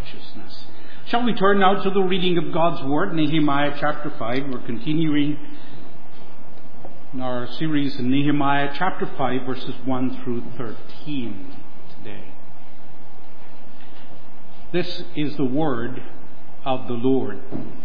righteousness. Shall we turn now to the reading of God's Word, Nehemiah chapter 5. We're continuing in our series in Nehemiah chapter 5, verses 1 through 13 today. This is the word of the Lord.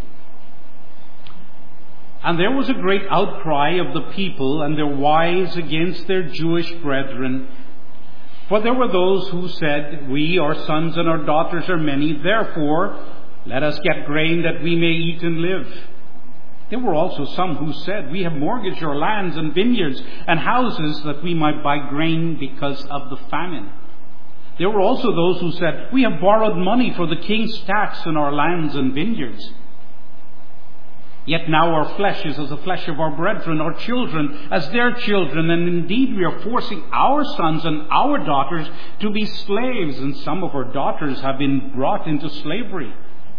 And there was a great outcry of the people and their wives against their Jewish brethren. For there were those who said, "We, our sons and our daughters are many, therefore let us get grain that we may eat and live." There were also some who said, "We have mortgaged our lands and vineyards and houses that we might buy grain because of the famine." There were also those who said, "We have borrowed money for the king's tax in our lands and vineyards. Yet now our flesh is as the flesh of our brethren, our children as their children, and indeed we are forcing our sons and our daughters to be slaves, and some of our daughters have been brought into slavery.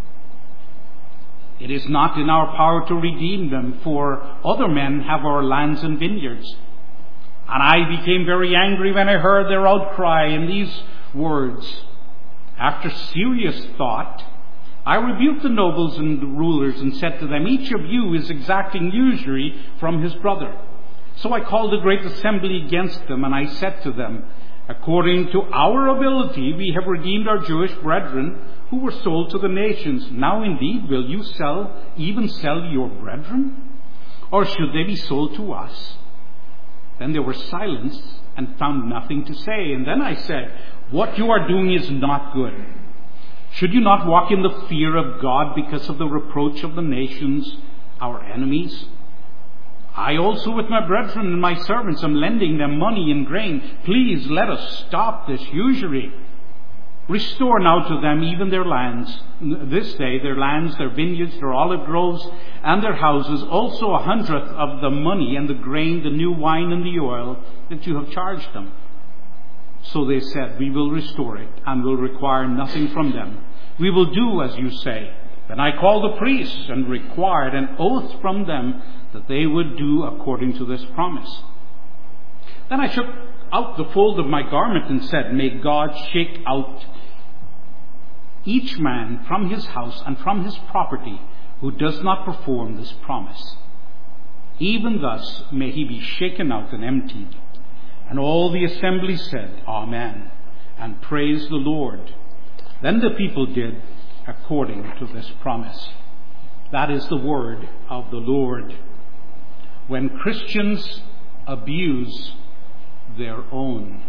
It is not in our power to redeem them, for other men have our lands and vineyards." And I became very angry when I heard their outcry in these words. After serious thought, I rebuked the nobles and the rulers and said to them, "Each of you is exacting usury from his brother." So I called a great assembly against them, and I said to them, "According to our ability, we have redeemed our Jewish brethren who were sold to the nations. Now indeed, will you even sell your brethren? Or should they be sold to us?" Then they were silenced and found nothing to say. And then I said, "What you are doing is not good. Should you not walk in the fear of God because of the reproach of the nations, our enemies? I also with my brethren and my servants am lending them money and grain. Please let us stop this usury. Restore now to them even their lands, this day their lands, their vineyards, their olive groves, and their houses, also 100th of the money and the grain, the new wine and the oil that you have charged them." So they said, "We will restore it and will require nothing from them. We will do as you say." Then I called the priests and required an oath from them that they would do according to this promise. Then I shook out the fold of my garment and said, "May God shake out each man from his house and from his property who does not perform this promise. Even thus may he be shaken out and emptied." And all the assembly said, "Amen," and praised the Lord. Then the people did according to this promise. That is the word of the Lord. When Christians abuse their own.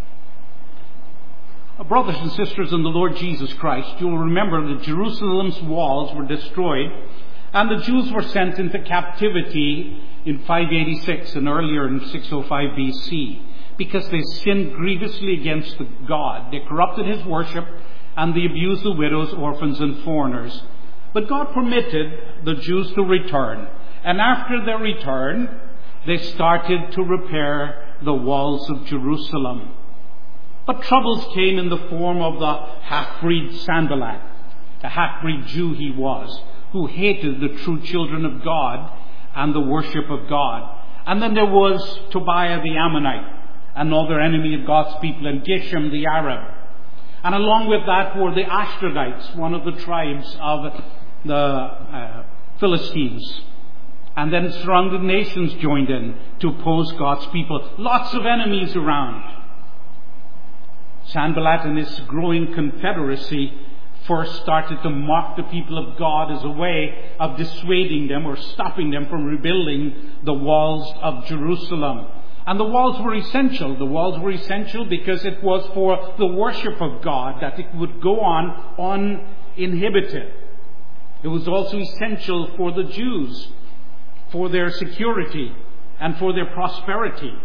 Brothers and sisters in the Lord Jesus Christ, you'll remember that Jerusalem's walls were destroyed and the Jews were sent into captivity in 586 and earlier in 605 BC because they sinned grievously against God. They corrupted his worship and they abused the widows, orphans, and foreigners. But God permitted the Jews to return. And after their return, they started to repair the walls of Jerusalem. But troubles came in the form of the half-breed Sanballat, the half-breed Jew he was, who hated the true children of God and the worship of God. And then there was Tobiah the Ammonite, another enemy of God's people, and Geshem the Arab. And along with that were the Ashdodites, one of the tribes of the Philistines. And then surrounding nations joined in to oppose God's people. Lots of enemies around. Sanballat and his growing confederacy first started to mock the people of God as a way of dissuading them or stopping them from rebuilding the walls of Jerusalem. And the walls were essential. The walls were essential because it was for the worship of God that it would go on uninhibited. It was also essential for the Jews, for their security and for their prosperity.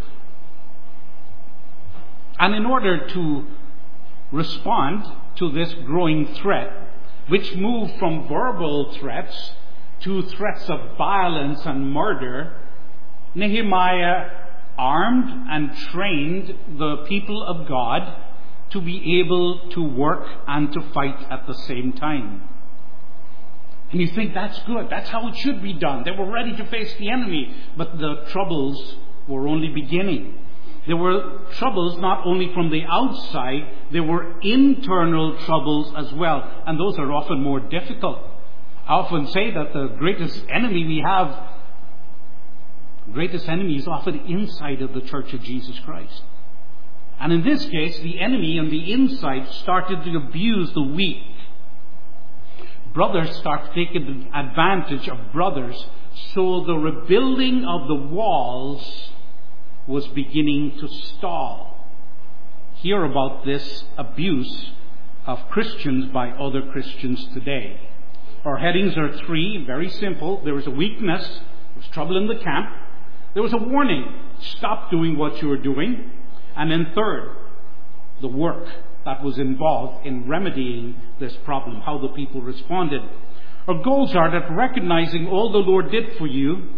And in order to respond to this growing threat, which moved from verbal threats to threats of violence and murder, Nehemiah armed and trained the people of God to be able to work and to fight at the same time. And you think that's good. That's how it should be done. They were ready to face the enemy, but the troubles were only beginning. There were troubles not only from the outside, there were internal troubles as well. And those are often more difficult. I often say that the greatest enemy we have, greatest enemy is often inside of the Church of Jesus Christ. And in this case, the enemy on the inside started to abuse the weak. Brothers start taking advantage of brothers, so the rebuilding of the walls was beginning to stall. Hear about this abuse of Christians by other Christians today. Our headings are three, very simple. There was a weakness, there was trouble in the camp. There was a warning, stop doing what you are doing. And then third, the work that was involved in remedying this problem, how the people responded. Our goals are that recognizing all the Lord did for you,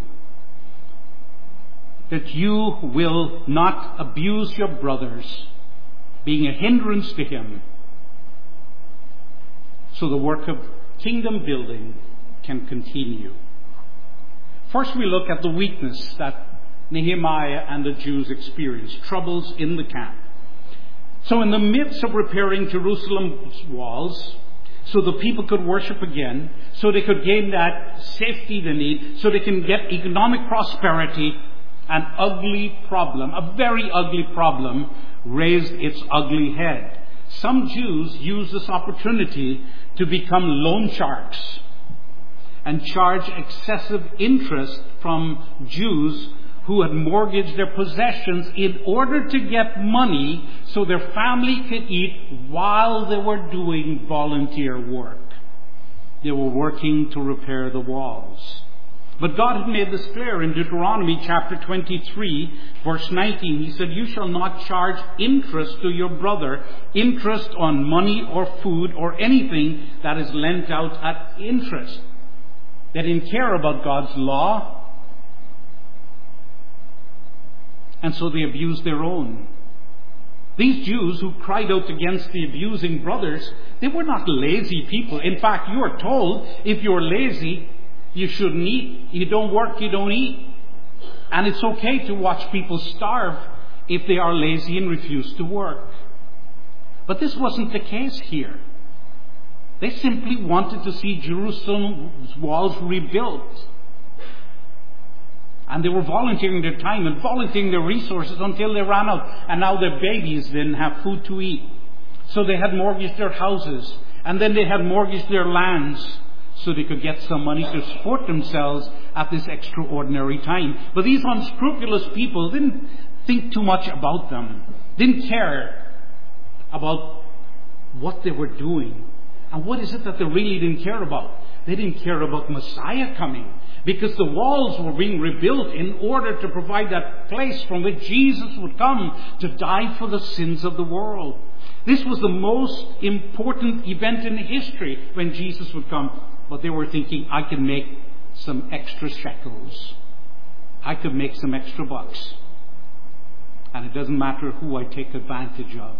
that you will not abuse your brothers, being a hindrance to Him, so the work of kingdom building can continue. First, we look at the weakness that Nehemiah and the Jews experienced, troubles in the camp. So in the midst of repairing Jerusalem's walls, so the people could worship again, so they could gain that safety they need, so they can get economic prosperity, an ugly problem, a very ugly problem, raised its ugly head. Some Jews used this opportunity to become loan sharks and charge excessive interest from Jews who had mortgaged their possessions in order to get money so their family could eat while they were doing volunteer work. They were working to repair the walls. But God had made this clear in Deuteronomy chapter 23, verse 19. He said, "You shall not charge interest to your brother, interest on money or food or anything that is lent out at interest." They didn't care about God's law, and so they abused their own. These Jews who cried out against the abusing brothers, they were not lazy people. In fact, you are told if you're lazy, you shouldn't eat. You don't work, you don't eat. And it's okay to watch people starve if they are lazy and refuse to work. But this wasn't the case here. They simply wanted to see Jerusalem's walls rebuilt. And they were volunteering their time and volunteering their resources until they ran out. And now their babies didn't have food to eat. So they had mortgaged their houses. And then they had mortgaged their lands so they could get some money to support themselves at this extraordinary time. But these unscrupulous people didn't think too much about them. Didn't care about what they were doing. And what is it that they really didn't care about? They didn't care about Messiah coming. Because the walls were being rebuilt in order to provide that place from which Jesus would come to die for the sins of the world. This was the most important event in history when Jesus would come. But they were thinking, I can make some extra shekels. I could make some extra bucks. And it doesn't matter who I take advantage of.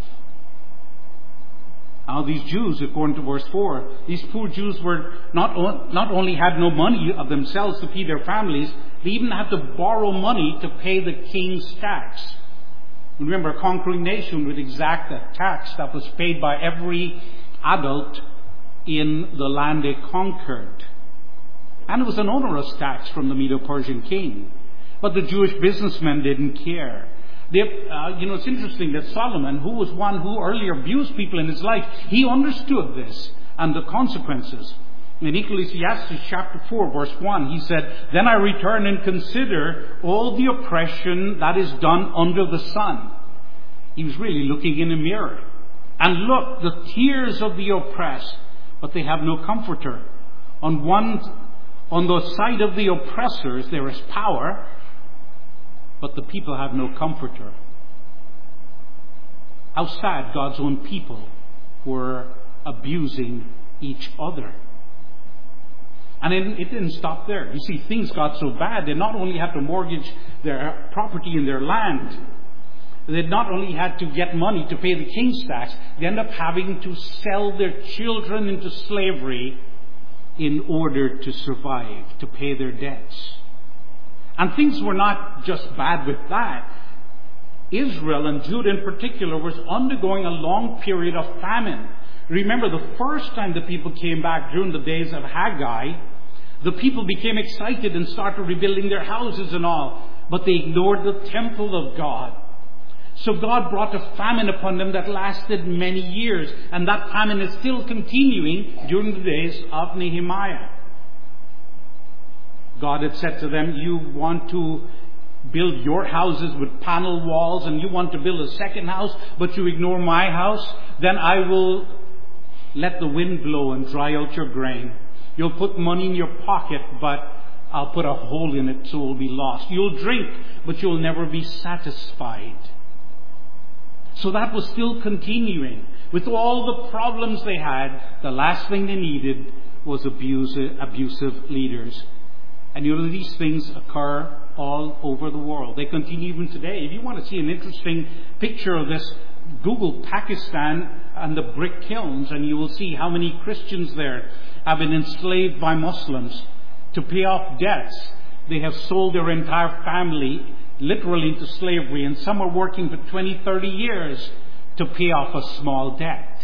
Now these Jews, according to verse 4, these poor Jews were not only had no money of themselves to feed their families, they even had to borrow money to pay the king's tax. Remember, a conquering nation would exact a tax that was paid by every adult in the land they conquered. And it was an onerous tax from the Medo-Persian king. But the Jewish businessmen didn't care. It's interesting that Solomon, who was one who earlier abused people in his life, he understood this and the consequences. In Ecclesiastes chapter 4, verse 1, he said, "Then I return and consider all the oppression that is done under the sun." He was really looking in a mirror. "And look, the tears of the oppressed, but they have no comforter. On the side of the oppressors there is power, but the people have no comforter." How sad God's own people were abusing each other. And it didn't stop there. You see, things got so bad, they not only had to mortgage their property and their land, they not only had to get money to pay the king's tax, they ended up having to sell their children into slavery in order to survive, to pay their debts. And things were not just bad with that. Israel, and Judah in particular, was undergoing a long period of famine. Remember, the first time the people came back during the days of Haggai, the people became excited and started rebuilding their houses and all, but they ignored the temple of God. So God brought a famine upon them that lasted many years, and that famine is still continuing during the days of Nehemiah. God had said to them, you want to build your houses with panel walls, and you want to build a second house, but you ignore my house, then I will let the wind blow and dry out your grain. You'll put money in your pocket, but I'll put a hole in it so it will be lost. You'll drink, but you'll never be satisfied. So that was still continuing. With all the problems they had, the last thing they needed was abusive leaders. And these things occur all over the world. They continue even today. If you want to see an interesting picture of this, Google Pakistan and the brick kilns, and you will see how many Christians there have been enslaved by Muslims. To pay off debts, they have sold their entire family literally into slavery, and some are working for 20, 30 years to pay off a small debt.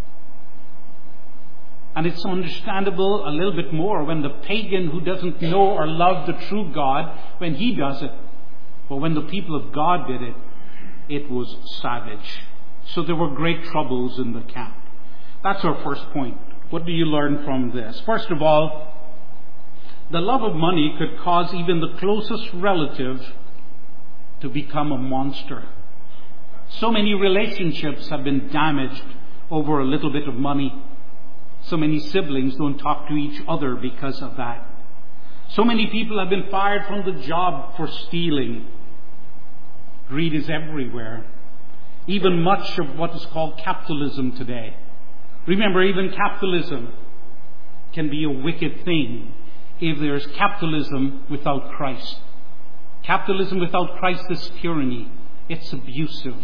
And it's understandable a little bit more when the pagan who doesn't know or love the true God, when he does it. But when the people of God did it, it was savage. So there were great troubles in the camp. That's our first point. What do you learn from this? First of all, the love of money could cause even the closest relative to become a monster. So many relationships have been damaged over a little bit of money. So many siblings don't talk to each other because of that. So many people have been fired from the job for stealing. Greed is everywhere. Even much of what is called capitalism today. Remember, even capitalism can be a wicked thing if there's capitalism without Christ. Capitalism without Christ is tyranny. It's abusive.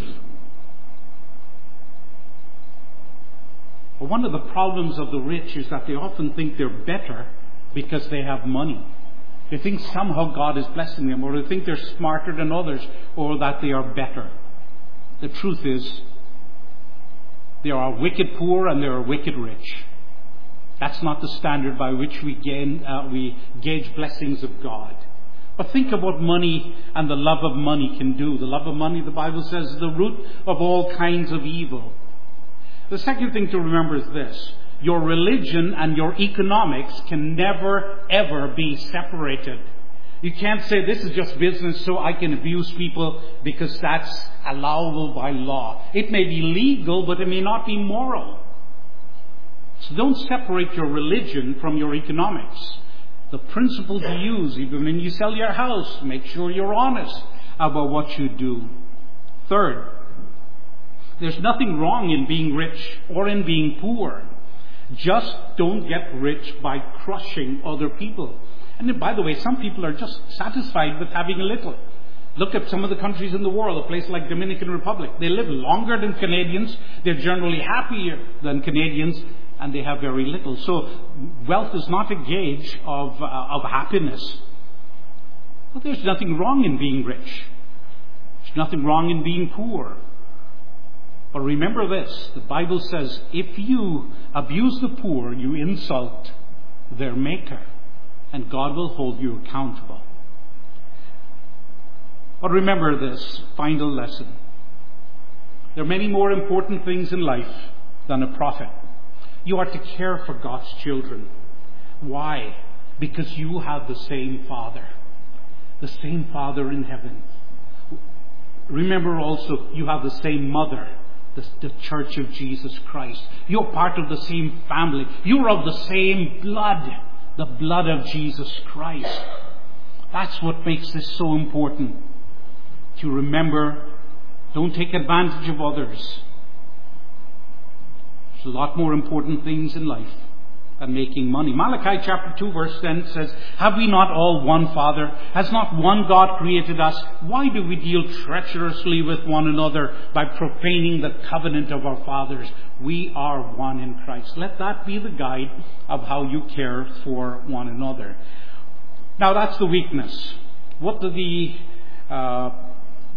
But one of the problems of the rich is that they often think they're better because they have money. They think somehow God is blessing them, or they think they're smarter than others, or that they are better. The truth is, there are wicked poor and there are wicked rich. That's not the standard by which we gauge blessings of God. But think of what money and the love of money can do. The love of money, the Bible says, is the root of all kinds of evil. The second thing to remember is this. Your religion and your economics can never, ever be separated. You can't say this is just business so I can abuse people because that's allowable by law. It may be legal, but it may not be moral. So don't separate your religion from your economics. The principle to use, even when you sell your house, make sure you're honest about what you do. Third, there's nothing wrong in being rich or in being poor. Just don't get rich by crushing other people. And by the way, some people are just satisfied with having a little. Look at some of the countries in the world, a place like Dominican Republic. They live longer than Canadians. They're generally happier than Canadians, and they have very little. So wealth is not a gauge of happiness. But there's nothing wrong in being rich. There's nothing wrong in being poor. But remember this, the Bible says, if you abuse the poor, you insult their Maker, and God will hold you accountable. But remember this final lesson. There are many more important things in life than a profit. You are to care for God's children. Why? Because you have the same Father. The same Father in heaven. Remember also, you have the same mother. The Church of Jesus Christ. You're part of the same family. You're of the same blood. The blood of Jesus Christ. That's what makes this so important. To remember, don't take advantage of others. There's a lot more important things in life than making money. Malachi chapter 2 verse 10 says, have we not all one Father? Has not one God created us? Why do we deal treacherously with one another by profaning the covenant of our fathers? We are one in Christ. Let that be the guide of how you care for one another. Now that's the weakness. What do the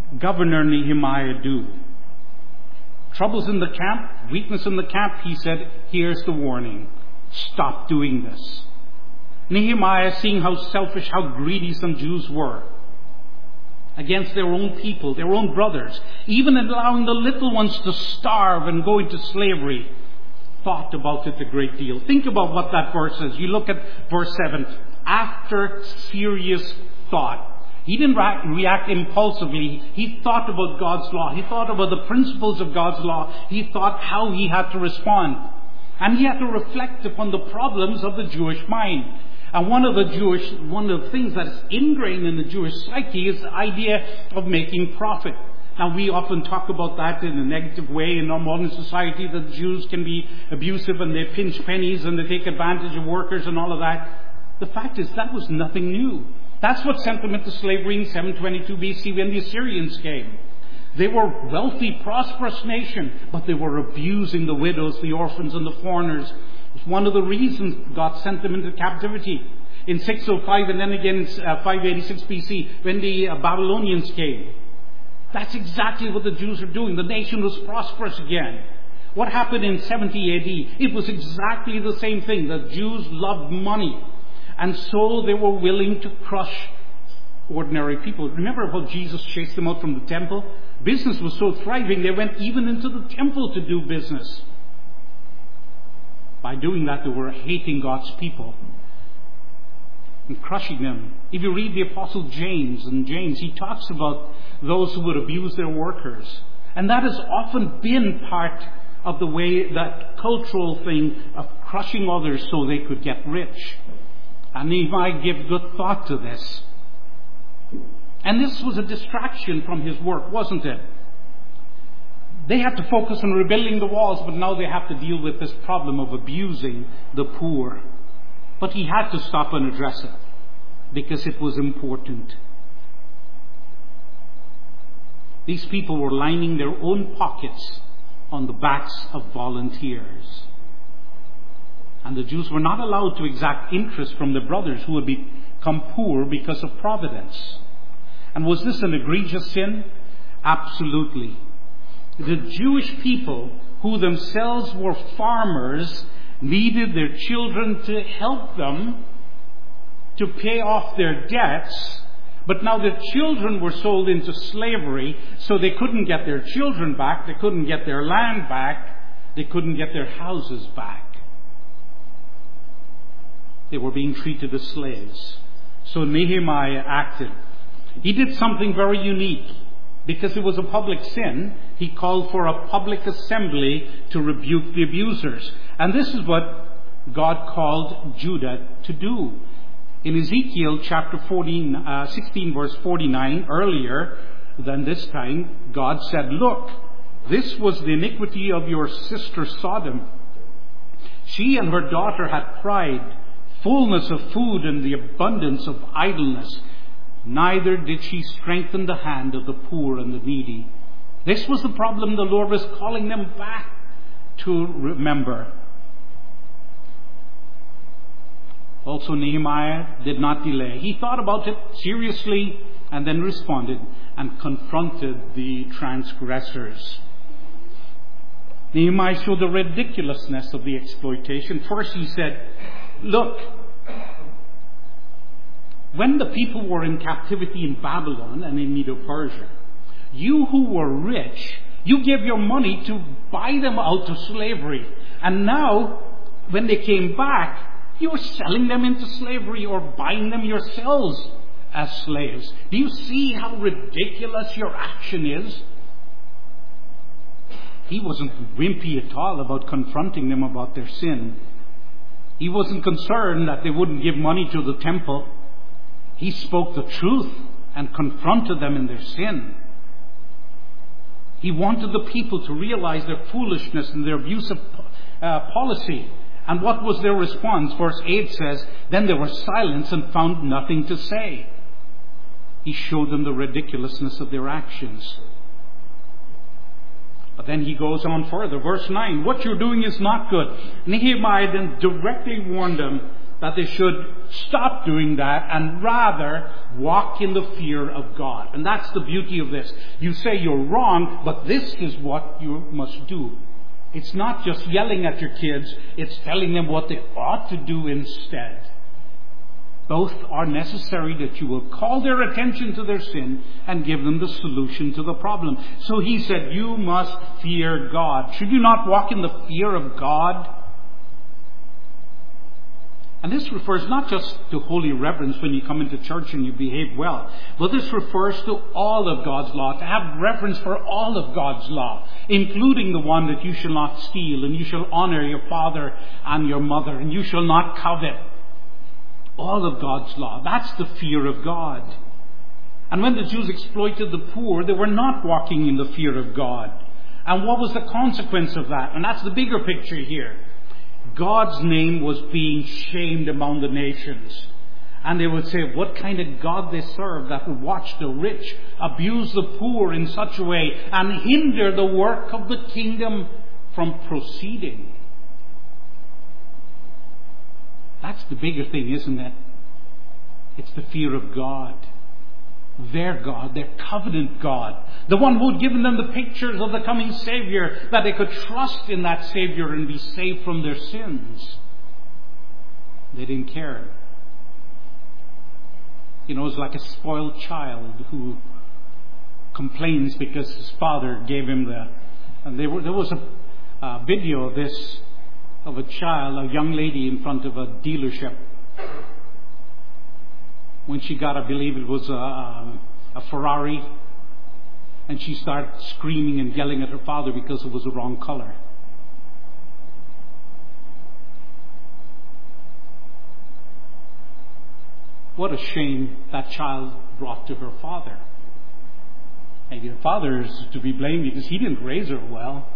Governor Nehemiah do? Troubles in the camp, weakness in the camp, he said, here's the warning. Stop doing this. Nehemiah, seeing how selfish, how greedy some Jews were against their own people, their own brothers, even allowing the little ones to starve and go into slavery, thought about it a great deal. Think about what that verse says. You look at verse 7. After serious thought. He didn't react impulsively. He thought about God's law. He thought about the principles of God's law. He thought how he had to respond. And he had to reflect upon the problems of the Jewish mind. And one of the things that is ingrained in the Jewish psyche is the idea of making profit. Now, we often talk about that in a negative way in our modern society, that Jews can be abusive and they pinch pennies and they take advantage of workers and all of that. The fact is, that was nothing new. That's what sent them into slavery in 722 BC when the Assyrians came. They were a wealthy, prosperous nation, but they were abusing the widows, the orphans, and the foreigners. It's one of the reasons God sent them into captivity. In 605 and then again in 586 BC when the Babylonians came. That's exactly what the Jews are doing. The nation was prosperous again. What happened in 70 AD? It was exactly the same thing. The Jews loved money. And so they were willing to crush ordinary people. Remember how Jesus chased them out from the temple? Business was so thriving, they went even into the temple to do business. By doing that, they were hating God's people and crushing them. If you read the Apostle James, he talks about those who would abuse their workers. And that has often been part of the way, that cultural thing of crushing others so they could get rich. And Nehemiah gave good thought to this. And this was a distraction from his work, wasn't it? They had to focus on rebuilding the walls, but now they have to deal with this problem of abusing the poor. But he had to stop and address it, because it was important. These people were lining their own pockets on the backs of volunteers. And the Jews were not allowed to exact interest from their brothers who had become poor because of providence. And was this an egregious sin? Absolutely. The Jewish people, who themselves were farmers, needed their children to help them to pay off their debts. But now their children were sold into slavery, so they couldn't get their children back, they couldn't get their land back, they couldn't get their houses back. They were being treated as slaves. So Nehemiah acted. He did something very unique. Because it was a public sin, he called for a public assembly to rebuke the abusers. And this is what God called Judah to do. In Ezekiel chapter 16 verse 49, earlier than this time, God said, "Look, this was the iniquity of your sister Sodom. She and her daughter had pride, fullness of food and the abundance of idleness. Neither did she strengthen the hand of the poor and the needy." This was the problem the Lord was calling them back to remember. Also, Nehemiah did not delay. He thought about it seriously and then responded and confronted the transgressors. Nehemiah showed the ridiculousness of the exploitation. First, he said, "Look, when the people were in captivity in Babylon and in Medo-Persia, you who were rich, you gave your money to buy them out of slavery. And now, when they came back, you were selling them into slavery or buying them yourselves as slaves. Do you see how ridiculous your action is?" He wasn't wimpy at all about confronting them about their sin. He wasn't concerned that they wouldn't give money to the temple. He spoke the truth and confronted them in their sin. He wanted the people to realize their foolishness and their abusive policy. And what was their response? Verse 8 says, "Then they were silent and found nothing to say." He showed them the ridiculousness of their actions. But then he goes on further. Verse 9, "What you're doing is not good." Nehemiah then directly warned them that they should stop doing that and rather walk in the fear of God. And that's the beauty of this. You say you're wrong, but this is what you must do. It's not just yelling at your kids, it's telling them what they ought to do instead. Both are necessary, that you will call their attention to their sin and give them the solution to the problem. So he said, you must fear God. Should you not walk in the fear of God? And this refers not just to holy reverence when you come into church and you behave well, but this refers to all of God's law, to have reverence for all of God's law, including the one that you shall not steal, and you shall honor your father and your mother, and you shall not covet. All of God's law. That's the fear of God. And when the Jews exploited the poor, they were not walking in the fear of God. And what was the consequence of that? And that's the bigger picture here. God's name was being shamed among the nations. And they would say, what kind of God they serve that would watch the rich, abuse the poor in such a way, and hinder the work of the kingdom from proceeding. That's the bigger thing, isn't it? It's the fear of God. Their God, their covenant God. The one who had given them the pictures of the coming Savior, that they could trust in that Savior and be saved from their sins. They didn't care. You know, it's like a spoiled child who complains because his father gave him and there was a video of this, of a child, a young lady in front of a dealership. When she got, I believe it was a Ferrari, and she started screaming and yelling at her father because it was the wrong color. What a shame that child brought to her father. Maybe her father is to be blamed because he didn't raise her well.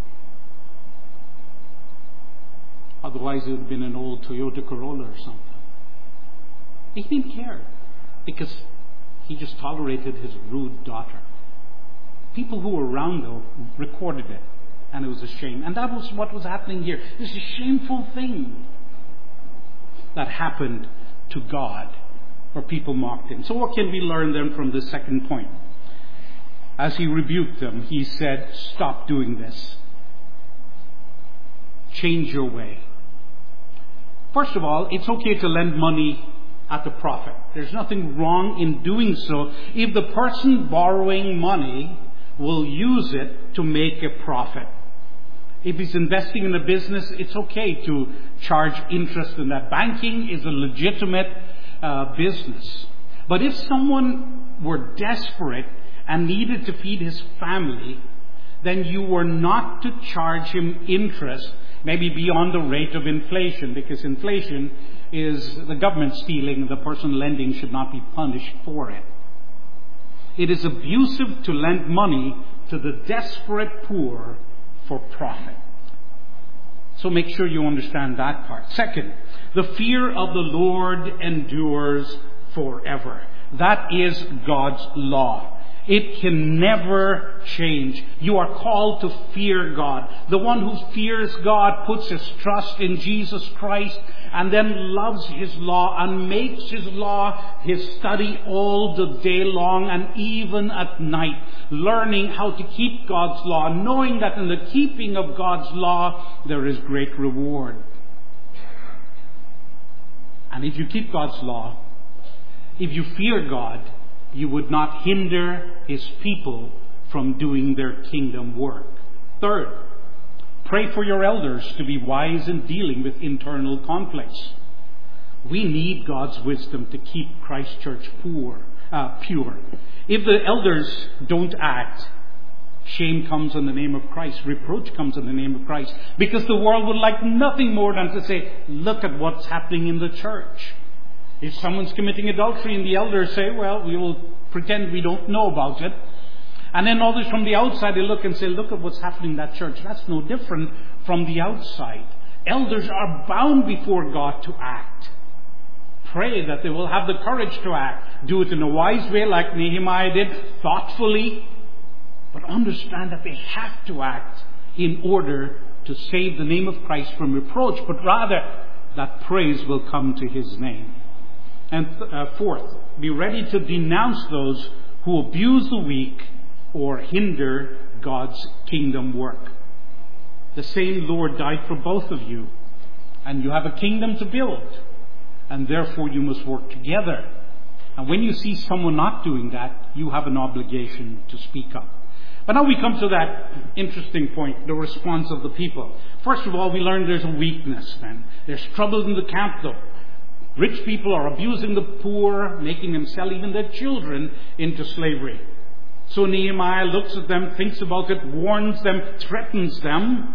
Otherwise it would have been an old Toyota Corolla or something. He didn't care because he just tolerated his rude daughter. People who were around, though, recorded it, and it was a shame. And that was what was happening here. This is a shameful thing that happened to God, where people mocked him. So what can we learn then from this second point? As he rebuked them, he said, stop doing this. Change your way. First of all, it's okay to lend money at the profit. There's nothing wrong in doing so if the person borrowing money will use it to make a profit. If he's investing in a business, it's okay to charge interest in that. Banking is a legitimate business. But if someone were desperate and needed to feed his family, then you were not to charge him interest, maybe beyond the rate of inflation, because inflation is the government stealing, and the person lending should not be punished for it. It is abusive to lend money to the desperate poor for profit. So make sure you understand that part. Second, the fear of the Lord endures forever. That is God's law. It can never change. You are called to fear God. The one who fears God puts his trust in Jesus Christ and then loves his law and makes his law his study all the day long and even at night, learning how to keep God's law, knowing that in the keeping of God's law there is great reward. And if you keep God's law, if you fear God, you would not hinder his people from doing their kingdom work. Third, pray for your elders to be wise in dealing with internal conflicts. We need God's wisdom to keep Christ Church pure. If the elders don't act, shame comes in the name of Christ. Reproach comes in the name of Christ. Because the world would like nothing more than to say, look at what's happening in the church. If someone's committing adultery and the elders say, well, we will pretend we don't know about it. And then others from the outside, they look and say, look at what's happening in that church. That's no different from the outside. Elders are bound before God to act. Pray that they will have the courage to act. Do it in a wise way like Nehemiah did, thoughtfully. But understand that they have to act in order to save the name of Christ from reproach. But rather, that praise will come to His name. And fourth, be ready to denounce those who abuse the weak or hinder God's kingdom work. The same Lord died for both of you, and you have a kingdom to build, and therefore you must work together. And when you see someone not doing that, you have an obligation to speak up. But now we come to that interesting point, the response of the people. First of all, we learn there's a weakness then. There's trouble in the camp though. Rich people are abusing the poor, making them sell even their children into slavery. So Nehemiah looks at them, thinks about it, warns them, threatens them,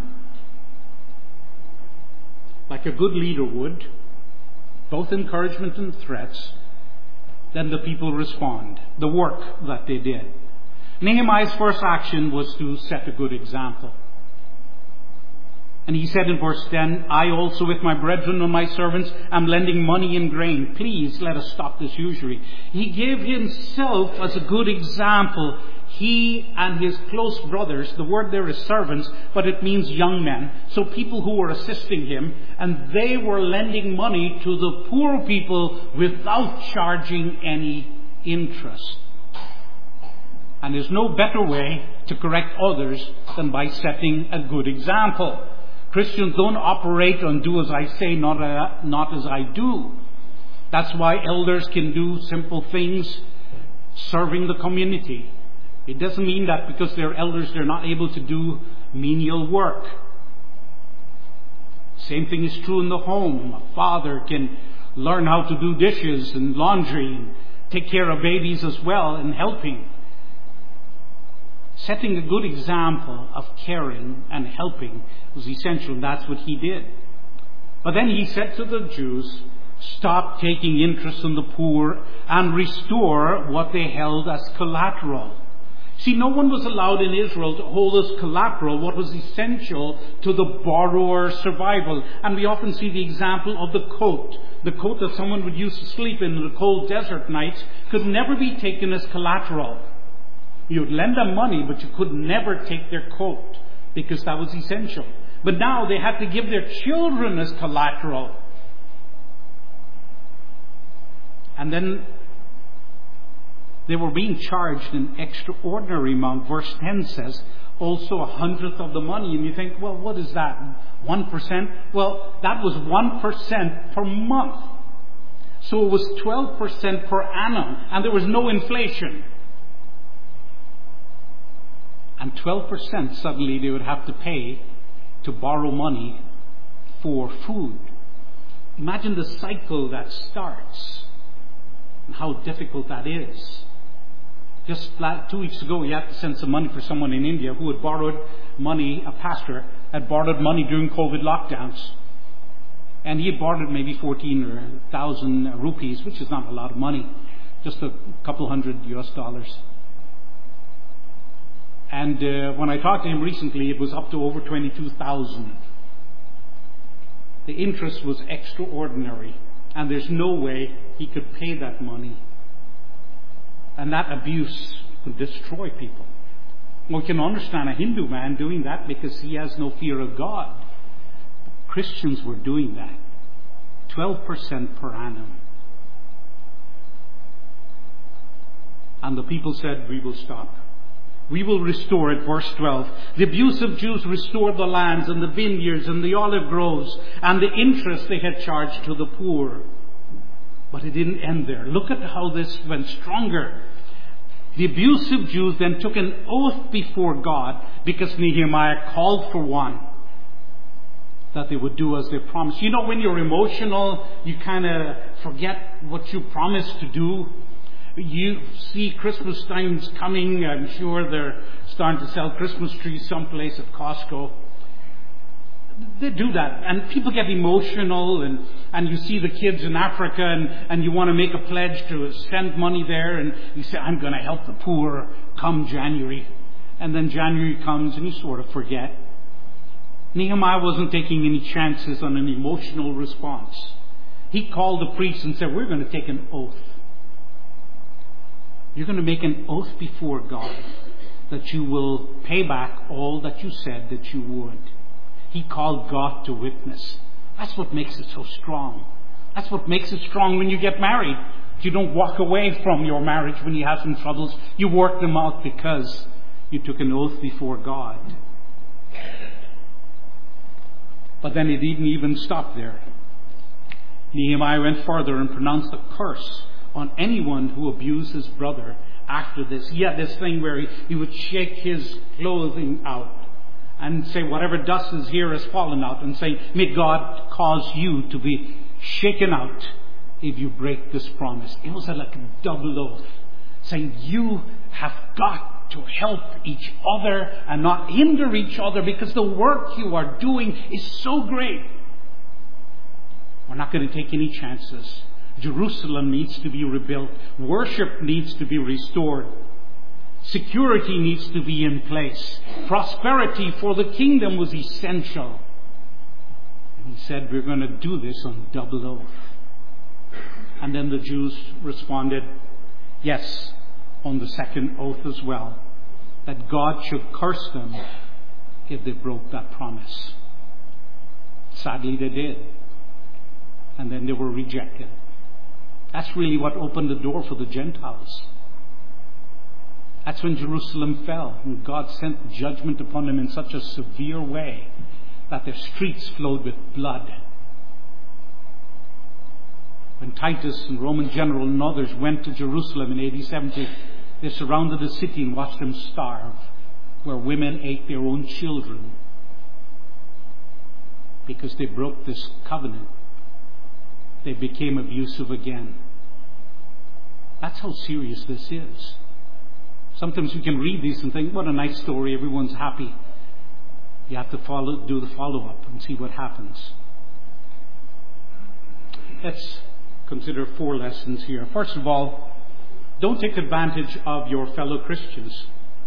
like a good leader would, both encouragement and threats. Then the people respond, the work that they did. Nehemiah's first action was to set a good example. And he said in verse 10, I also with my brethren and my servants am lending money and grain. Please let us stop this usury. He gave himself as a good example. He and his close brothers, the word there is servants, but it means young men. So people who were assisting him, and they were lending money to the poor people without charging any interest. And there's no better way to correct others than by setting a good example. Christians don't operate on do as I say, not as I do. That's why elders can do simple things, serving the community. It doesn't mean that because they're elders they're not able to do menial work. Same thing is true in the home. A father can learn how to do dishes and laundry and take care of babies as well and helping. Setting a good example of caring and helping was essential, and that's what he did. But then he said to the Jews, stop taking interest in the poor and restore what they held as collateral. See, no one was allowed in Israel to hold as collateral what was essential to the borrower's survival. And we often see the example of the coat. The coat that someone would use to sleep in the cold desert nights could never be taken as collateral. You would lend them money, but you could never take their coat because that was essential. But now they had to give their children as collateral. And then they were being charged an extraordinary amount. Verse 10 says, also 100th of the money. And you think, well, what is that? 1%? Well, that was 1% per month. So it was 12% per annum. And there was no inflation. And 12% suddenly they would have to pay to borrow money for food. Imagine the cycle that starts and how difficult that is. Just 2 weeks ago, we had to send some money for someone in India who had borrowed money, a pastor had borrowed money during COVID lockdowns. And he had borrowed maybe 14 or 1,000 rupees, which is not a lot of money, just a couple $100 US. And when I talked to him recently, it was up to over 22,000. The interest was extraordinary, and there's no way he could pay that money. And that abuse could destroy people. We can understand a Hindu man doing that because he has no fear of God. Christians were doing that. 12% per annum. And the people said, we will stop. We will restore it. Verse 12. The abusive Jews restored the lands and the vineyards and the olive groves and the interest they had charged to the poor. But it didn't end there. Look at how this went stronger. The abusive Jews then took an oath before God because Nehemiah called for one, that they would do as they promised. You know, when you're emotional, you kind of forget what you promised to do. You see Christmas time's coming. I'm sure they're starting to sell Christmas trees someplace at Costco. They do that. And people get emotional. And you see the kids in Africa and you want to make a pledge to send money there. And you say, I'm going to help the poor come January. And then January comes and you sort of forget. Nehemiah wasn't taking any chances on an emotional response. He called the priests and said, we're going to take an oath. You're going to make an oath before God that you will pay back all that you said that you would. He called God to witness. That's what makes it so strong. That's what makes it strong when you get married. You don't walk away from your marriage when you have some troubles. You work them out because you took an oath before God. But then it didn't even stop there. Nehemiah went further and pronounced a curse on anyone who abused his brother after this. He had this thing where he would shake his clothing out and say, whatever dust is here has fallen out, and say, may God cause you to be shaken out if you break this promise. It was like a double oath, saying you have got to help each other and not hinder each other, because the work you are doing is so great. We're not going to take any chances. Jerusalem needs to be rebuilt. Worship needs to be restored. Security needs to be in place. Prosperity for the kingdom was essential. And he said, we're going to do this on double oath. And then the Jews responded, yes, on the second oath as well, that God should curse them if they broke that promise. Sadly, they did. And then they were rejected. That's really what opened the door for the Gentiles. That's when Jerusalem fell, and God sent judgment upon them in such a severe way that their streets flowed with blood. When Titus and Roman general and others went to Jerusalem in AD 70, they surrounded the city and watched them starve, where women ate their own children because they broke this covenant. They became abusive again. That's how serious this is. Sometimes you can read these and think, what a nice story, everyone's happy. You have to do the follow-up and see what happens. Let's consider 4 lessons here. First of all, don't take advantage of your fellow Christians.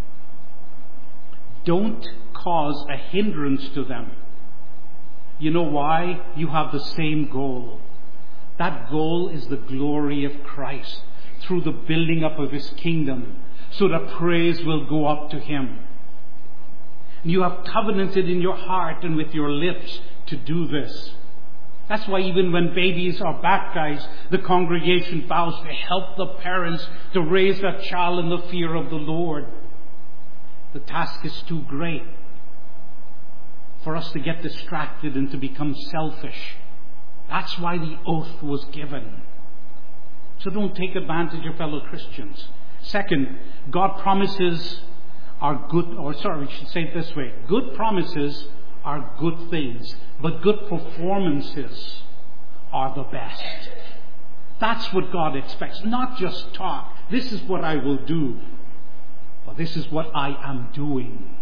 Don't cause a hindrance to them. You know why? You have the same goal. That goal is the glory of Christ through the building up of His kingdom, so that praise will go up to Him. You have covenanted in your heart and with your lips to do this. That's why even when babies are baptized, the congregation vows to help the parents to raise that child in the fear of the Lord. The task is too great for us to get distracted and to become selfish. That's why the oath was given. So don't take advantage of fellow Christians. Second, God promises are good, we should say it this way. Good promises are good things, but good performances are the best. That's what God expects, not just talk. This is what I will do, but this is what I am doing.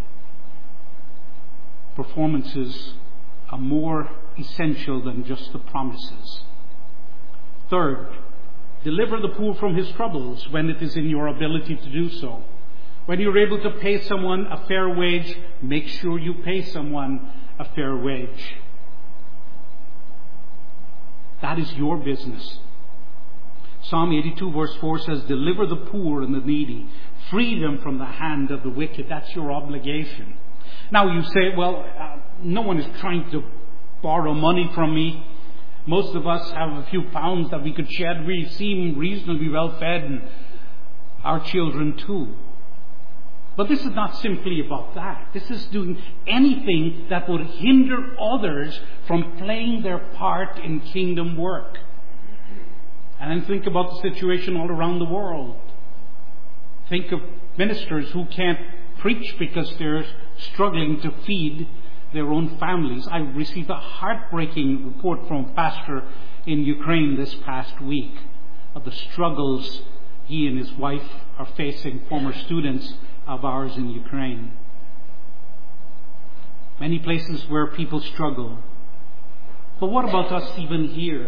Performances are more essential than just the promises. Third, deliver the poor from his troubles when it is in your ability to do so. When you're able to pay someone a fair wage, make sure you pay someone a fair wage. That is your business. Psalm 82 verse 4 says, deliver the poor and the needy. Free them from the hand of the wicked. That's your obligation. Now you say, well, no one is trying to borrow money from me. Most of us have a few pounds that we could shed. We seem reasonably well fed, and our children too. But this is not simply about that. This is doing anything that would hinder others from playing their part in kingdom work. And then think about the situation all around the world. Think of ministers who can't preach because they're struggling to feed their own families. I received a heartbreaking report from a pastor in Ukraine this past week of the struggles he and his wife are facing, former students of ours in Ukraine. Many places where people struggle. But what about us even here?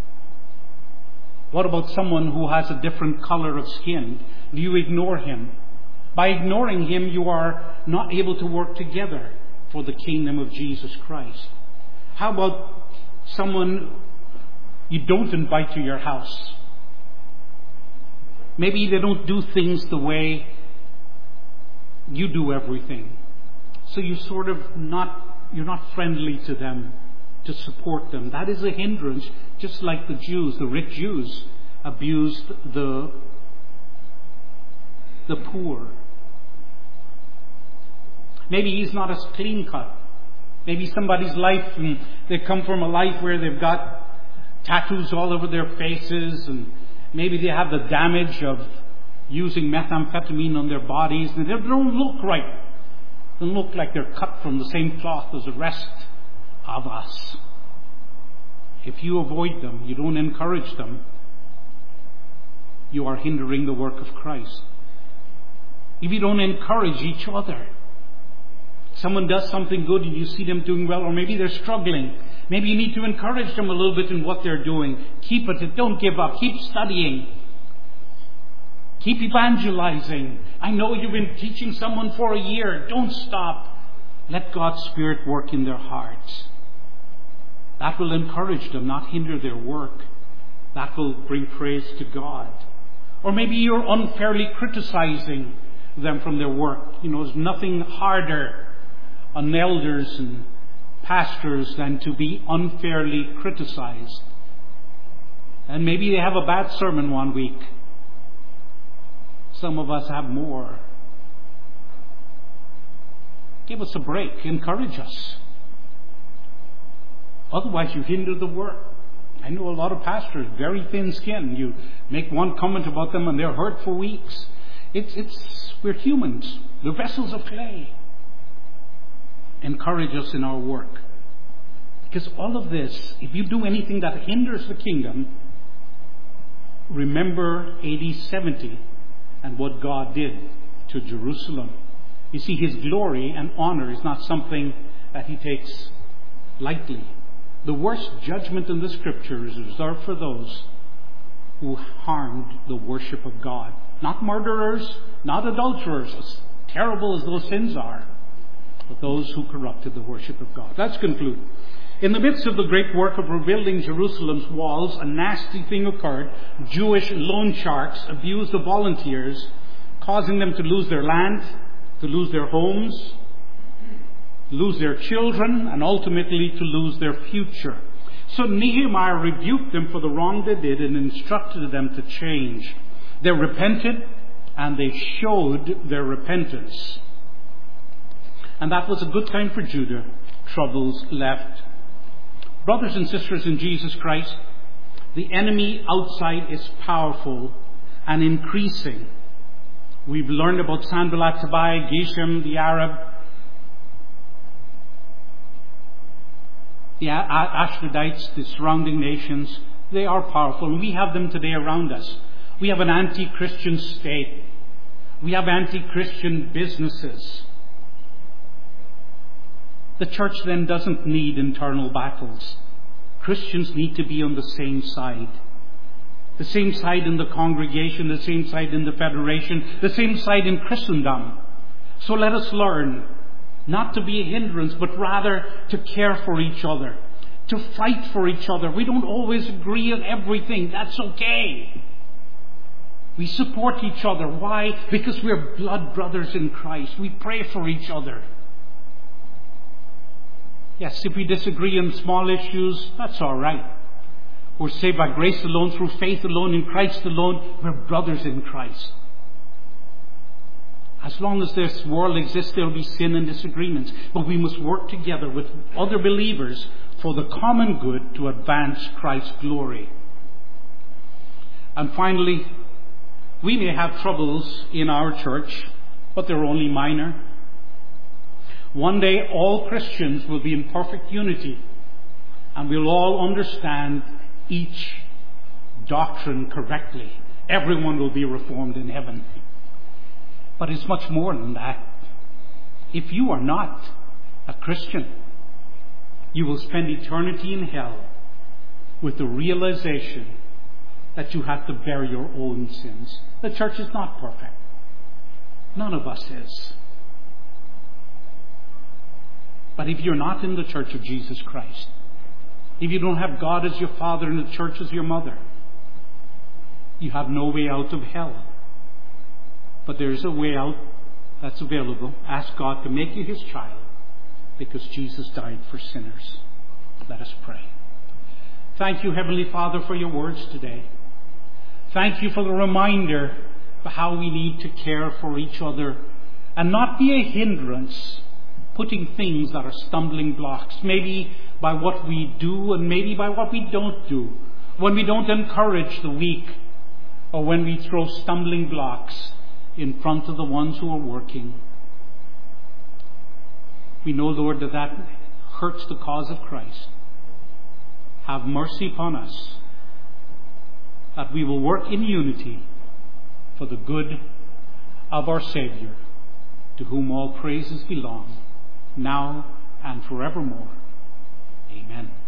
What about someone who has a different color of skin? Do you ignore him? By ignoring him, you are not able to work together for the kingdom of Jesus Christ. How about someone you don't invite to your house? Maybe they don't do things the way you do everything. So you're not friendly to them. to support them. That is a hindrance, just like the Jews, the rich Jews, abused the poor. Maybe he's not as clean cut. Maybe somebody's life, and they come from a life where they've got tattoos all over their faces, and maybe they have the damage of using methamphetamine on their bodies, and they don't look right. They don't look like they're cut from the same cloth as the rest of us. If you avoid them, you don't encourage them, you are hindering the work of Christ. If you don't encourage each other, someone does something good and you see them doing well, or maybe they're struggling. Maybe you need to encourage them a little bit in what they're doing. Keep at it. Don't give up. Keep studying. Keep evangelizing. I know you've been teaching someone for a year. Don't stop. Let God's Spirit work in their hearts. That will encourage them, not hinder their work. That will bring praise to God. Or maybe you're unfairly criticizing them from their work. There's nothing harder on elders and pastors than to be unfairly criticized. And maybe they have a bad sermon one week. Some of us have more. Give us a break. Encourage us. Otherwise you hinder the work. I know a lot of pastors, very thin-skinned. You make one comment about them and they're hurt for weeks. We're humans. We're vessels of clay. Encourage us in our work. Because all of this, if you do anything that hinders the kingdom, remember AD 70 and what God did to Jerusalem. You see, His glory and honor is not something that He takes lightly. The worst judgment in the Scripture is reserved for those who harmed the worship of God. Not murderers, not adulterers, as terrible as those sins are, but those who corrupted the worship of God. Let's conclude. In the midst of the great work of rebuilding Jerusalem's walls, a nasty thing occurred. Jewish loan sharks abused the volunteers, causing them to lose their land, to lose their homes, lose their children, and ultimately to lose their future. So Nehemiah rebuked them for the wrong they did and instructed them to change. They repented, and they showed their repentance. And that was a good time for Judah. Troubles left. Brothers and sisters in Jesus Christ, the enemy outside is powerful and increasing. We've learned about Sanballat, Tobiah, Geshem, the Arab, the Ashdodites, the surrounding nations. They are powerful, and we have them today around us. We have an anti-Christian state. We have anti-Christian businesses. The church then doesn't need internal battles. Christians need to be on the same side. The same side in the congregation, the same side in the federation, the same side in Christendom. So let us learn not to be a hindrance, but rather to care for each other, to fight for each other. We don't always agree on everything. That's okay. We support each other. Why? Because we're blood brothers in Christ. We pray for each other. Yes, if we disagree on small issues, that's all right. We're saved by grace alone, through faith alone, in Christ alone. We're brothers in Christ. As long as this world exists, there will be sin and disagreements. But we must work together with other believers for the common good to advance Christ's glory. And finally, we may have troubles in our church, but they're only minor. One day all Christians will be in perfect unity, and we'll all understand each doctrine correctly. Everyone will be reformed in heaven. But it's much more than that. If you are not a Christian, you will spend eternity in hell with the realization that you have to bear your own sins. The church is not perfect. None of us is. But if you're not in the church of Jesus Christ, if you don't have God as your father and the church as your mother, you have no way out of hell. But there's a way out that's available. Ask God to make you His child, because Jesus died for sinners. Let us pray. Thank you, Heavenly Father, for your words today. Thank you for the reminder of how we need to care for each other and not be a hindrance, putting things that are stumbling blocks, maybe by what we do and maybe by what we don't do, when we don't encourage the weak, or when we throw stumbling blocks in front of the ones who are working. We know, Lord, that hurts the cause of Christ. Have mercy upon us, that we will work in unity for the good of our Saviour, to whom all praises belong, now and forevermore. Amen.